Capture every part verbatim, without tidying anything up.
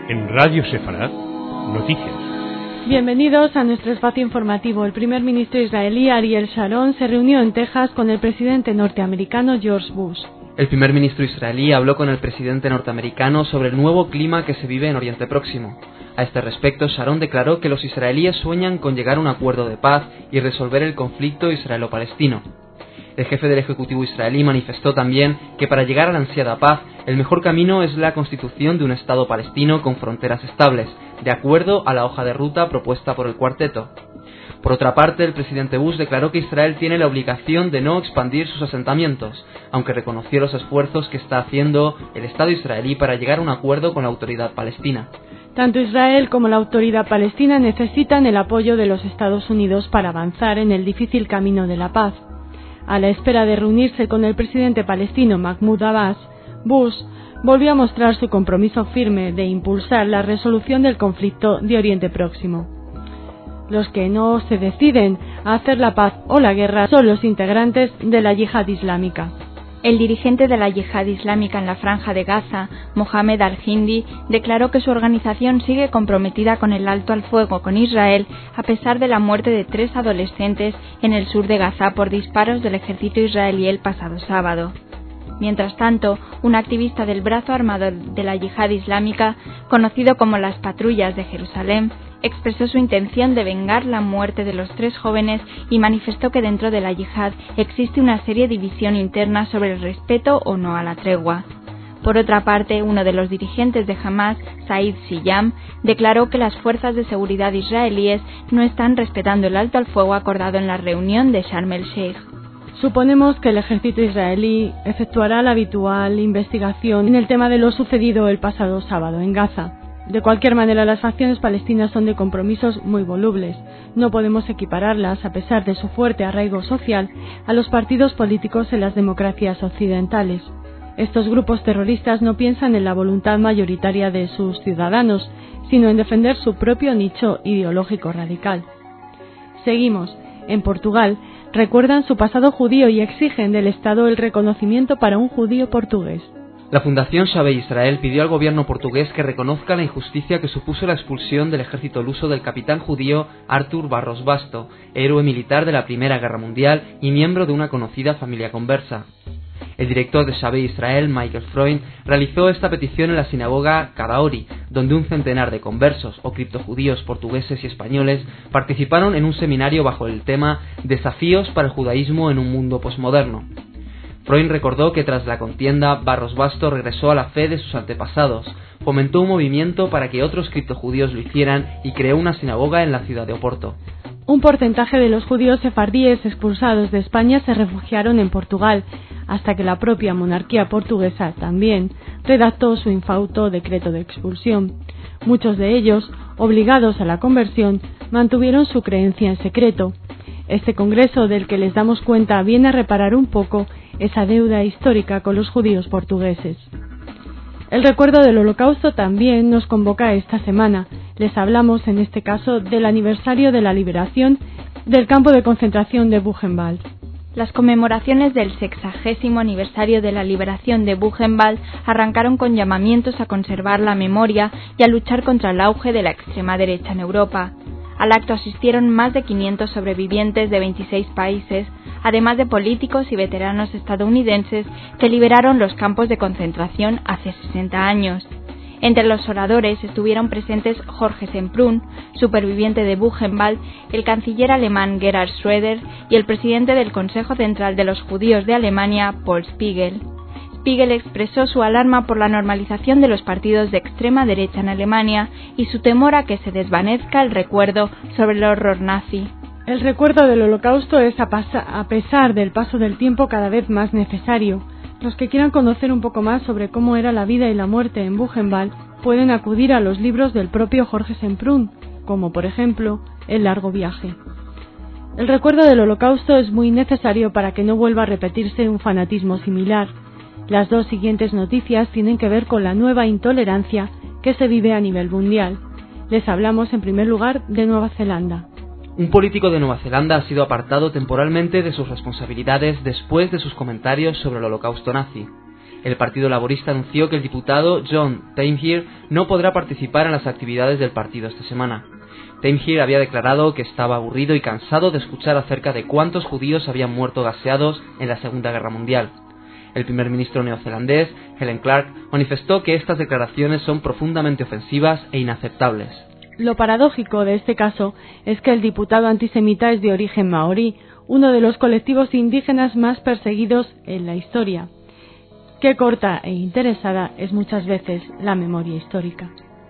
En Radio Sefarad, noticias. Bienvenidos a nuestro espacio informativo. El primer ministro israelí Ariel Sharon se reunió en Texas con el presidente norteamericano George Bush. El primer ministro israelí habló con el presidente norteamericano sobre el nuevo clima que se vive en Oriente Próximo. A este respecto, Sharon declaró que los israelíes sueñan con llegar a un acuerdo de paz y resolver el conflicto israelo-palestino. El jefe del Ejecutivo israelí manifestó también que para llegar a la ansiada paz, el mejor camino es la constitución de un Estado palestino con fronteras estables, de acuerdo a la hoja de ruta propuesta por el cuarteto. Por otra parte, el presidente Bush declaró que Israel tiene la obligación de no expandir sus asentamientos, aunque reconoció los esfuerzos que está haciendo el Estado israelí para llegar a un acuerdo con la autoridad palestina. Tanto Israel como la autoridad palestina necesitan el apoyo de los Estados Unidos para avanzar en el difícil camino de la paz. A la espera de reunirse con el presidente palestino Mahmoud Abbas, Bush volvió a mostrar su compromiso firme de impulsar la resolución del conflicto de Oriente Próximo. Los que no se deciden a hacer la paz o la guerra son los integrantes de la yihad islámica. El dirigente de la yihad islámica en la Franja de Gaza, Mohamed al-Hindi, declaró que su organización sigue comprometida con el alto al fuego con Israel a pesar de la muerte de tres adolescentes en el sur de Gaza por disparos del ejército israelí el pasado sábado. Mientras tanto, un activista del brazo armado de la yihad islámica, conocido como las Patrullas de Jerusalén, expresó su intención de vengar la muerte de los tres jóvenes y manifestó que dentro de la yihad existe una seria división interna sobre el respeto o no a la tregua. Por otra parte, uno de los dirigentes de Hamas, Said Siyam, declaró que las fuerzas de seguridad israelíes no están respetando el alto al fuego acordado en la reunión de Sharm el-Sheikh. Suponemos que el ejército israelí efectuará la habitual investigación en el tema de lo sucedido el pasado sábado en Gaza. De cualquier manera, las facciones palestinas son de compromisos muy volubles. No podemos equipararlas, a pesar de su fuerte arraigo social, a los partidos políticos en las democracias occidentales. Estos grupos terroristas no piensan en la voluntad mayoritaria de sus ciudadanos, sino en defender su propio nicho ideológico radical. Seguimos. En Portugal, recuerdan su pasado judío y exigen del Estado el reconocimiento para un judío portugués. La Fundación Shabei Israel pidió al gobierno portugués que reconozca la injusticia que supuso la expulsión del ejército luso del capitán judío Artur Barros Basto, héroe militar de la Primera Guerra Mundial y miembro de una conocida familia conversa. El director de Shabei Israel, Michael Freund, realizó esta petición en la sinagoga Kadaori, donde un centenar de conversos o criptojudíos portugueses y españoles participaron en un seminario bajo el tema Desafíos para el judaísmo en un mundo posmoderno. Freund recordó que tras la contienda, Barros Basto regresó a la fe de sus antepasados, fomentó un movimiento para que otros criptojudíos lo hicieran y creó una sinagoga en la ciudad de Oporto. Un porcentaje de los judíos sefardíes expulsados de España se refugiaron en Portugal, hasta que la propia monarquía portuguesa también redactó su infausto decreto de expulsión. Muchos de ellos, obligados a la conversión, mantuvieron su creencia en secreto. Este congreso del que les damos cuenta viene a reparar un poco esa deuda histórica con los judíos portugueses. El recuerdo del Holocausto también nos convoca esta semana. Les hablamos en este caso del aniversario de la liberación del campo de concentración de Buchenwald. Las conmemoraciones del sexagésimo aniversario de la liberación de Buchenwald arrancaron con llamamientos a conservar la memoria y a luchar contra el auge de la extrema derecha en Europa. Al acto asistieron más de quinientos sobrevivientes de veintiséis países, además de políticos y veteranos estadounidenses que liberaron los campos de concentración hace sesenta años. Entre los oradores estuvieron presentes Jorge Semprún, superviviente de Buchenwald, el canciller alemán Gerhard Schröder y el presidente del Consejo Central de los Judíos de Alemania, Paul Spiegel. Spiegel expresó su alarma por la normalización de los partidos de extrema derecha en Alemania y su temor a que se desvanezca el recuerdo sobre el horror nazi. El recuerdo del Holocausto es, a, a pesar del paso del tiempo, cada vez más necesario. Los que quieran conocer un poco más sobre cómo era la vida y la muerte en Buchenwald pueden acudir a los libros del propio Jorge Semprún, como por ejemplo El largo viaje. El recuerdo del Holocausto es muy necesario para que no vuelva a repetirse un fanatismo similar. Las dos siguientes noticias tienen que ver con la nueva intolerancia que se vive a nivel mundial. Les hablamos en primer lugar de Nueva Zelanda. Un político de Nueva Zelanda ha sido apartado temporalmente de sus responsabilidades después de sus comentarios sobre el holocausto nazi. El Partido Laborista anunció que el diputado John Taimhir no podrá participar en las actividades del partido esta semana. Taimhir había declarado que estaba aburrido y cansado de escuchar acerca de cuántos judíos habían muerto gaseados en la Segunda Guerra Mundial. El primer ministro neozelandés, Helen Clark, manifestó que estas declaraciones son profundamente ofensivas e inaceptables. Lo paradójico de este caso es que el diputado antisemita es de origen maorí, uno de los colectivos indígenas más perseguidos en la historia. Qué corta e interesada es muchas veces la memoria histórica.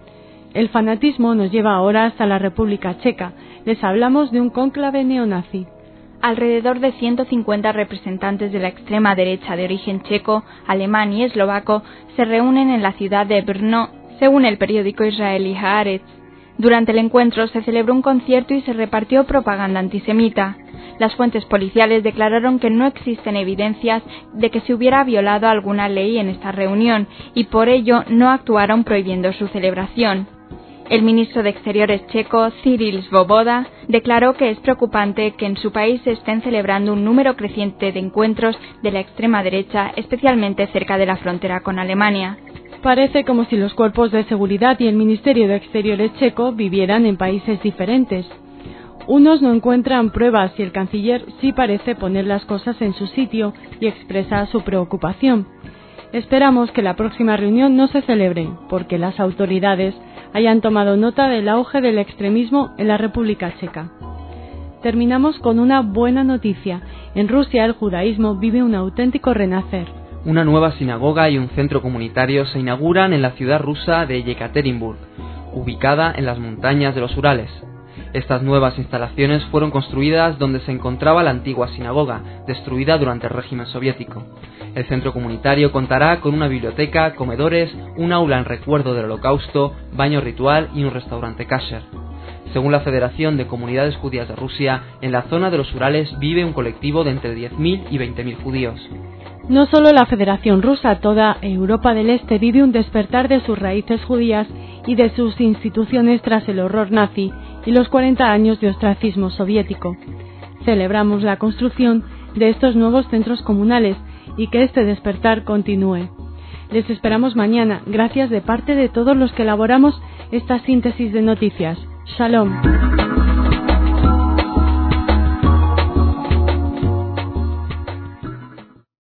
El fanatismo nos lleva ahora hasta la República Checa. Les hablamos de un cónclave neonazi. Alrededor de ciento cincuenta representantes de la extrema derecha de origen checo, alemán y eslovaco se reúnen en la ciudad de Brno, según el periódico israelí Haaretz. Durante el encuentro se celebró un concierto y se repartió propaganda antisemita. Las fuentes policiales declararon que no existen evidencias de que se hubiera violado alguna ley en esta reunión y por ello no actuaron prohibiendo su celebración. El ministro de Exteriores checo, Cyril Svoboda, declaró que es preocupante que en su país se estén celebrando un número creciente de encuentros de la extrema derecha, especialmente cerca de la frontera con Alemania. Parece como si los cuerpos de seguridad y el Ministerio de Exteriores checo vivieran en países diferentes. Unos no encuentran pruebas y el canciller sí parece poner las cosas en su sitio y expresa su preocupación. Esperamos que la próxima reunión no se celebre, porque las autoridades hayan tomado nota del auge del extremismo en la República Checa. Terminamos con una buena noticia. En Rusia el judaísmo vive un auténtico renacer. Una nueva sinagoga y un centro comunitario se inauguran en la ciudad rusa de Yekaterinburg, ubicada en las montañas de los Urales. Estas nuevas instalaciones fueron construidas donde se encontraba la antigua sinagoga, destruida durante el régimen soviético. El centro comunitario contará con una biblioteca, comedores, un aula en recuerdo del Holocausto, baño ritual y un restaurante kasher. Según la Federación de Comunidades Judías de Rusia, en la zona de los Urales vive un colectivo de entre diez mil y veinte mil judíos. No solo la Federación Rusa, toda Europa del Este vive un despertar de sus raíces judías y de sus instituciones tras el horror nazi y los cuarenta años de ostracismo soviético. Celebramos la construcción de estos nuevos centros comunales y que este despertar continúe. Les esperamos mañana, gracias de parte de todos los que elaboramos esta síntesis de noticias. Shalom.